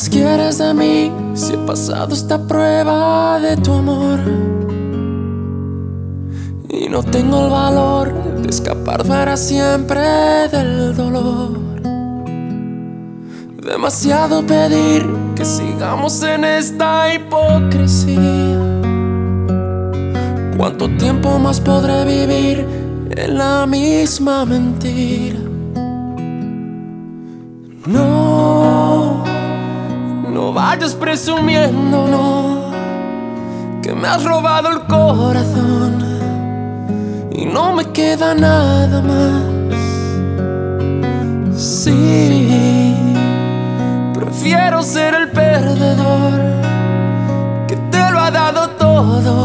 quieres de mí si he pasado esta prueba de tu amor? Y no tengo el valor de escapar para siempre del dolor. Demasiado pedir que sigamos en esta hipocresía. ¿Cuánto tiempo más podré vivir en la misma mentira? No, no vayas presumiendo, no, que me has robado el corazón y no me queda nada más. Sí, prefiero ser el perdedor que te lo ha dado todo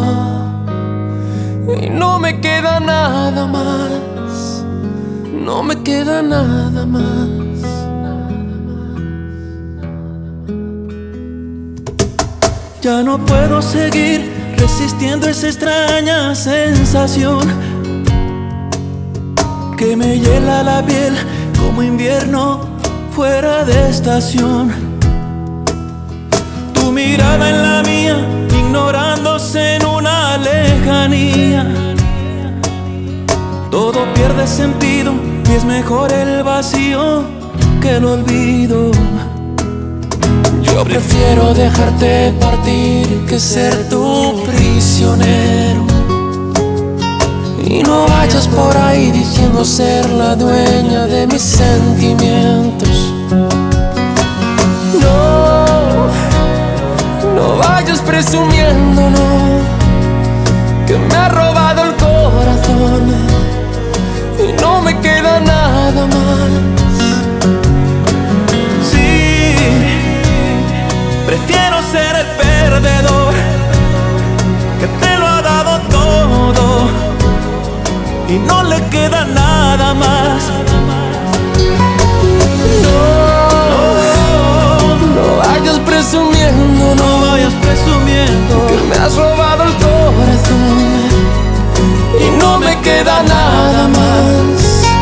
y no me queda nada más. No me queda nada más. Ya no puedo seguir resistiendo esa extraña sensación que me hiela la piel como invierno fuera de estación. Tu mirada en la mía, ignorándose en una lejanía. Todo pierde sentido y es mejor el vacío que el olvido. Yo prefiero dejarte partir que ser tu prisionero. Y no vayas por ahí diciendo ser la dueña de mis sentimientos. No, no vayas presumiendo, no, que me ha robado el corazón y no me queda nada más. Prefiero ser el perdedor que te lo ha dado todo y no le queda nada más. No vayas presumiendo, no vayas presumiendo que me has robado el corazón y no me queda nada más.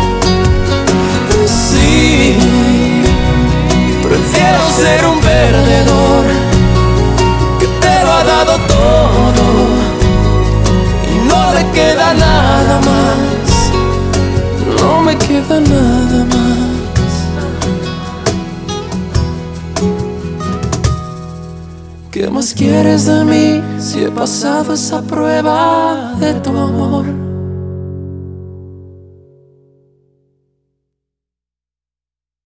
Sí, prefiero ser un perdedor que te lo ha dado todo y no le queda nada más. No me queda nada más. ¿Qué más quieres de mí si he pasado esa prueba de tu amor?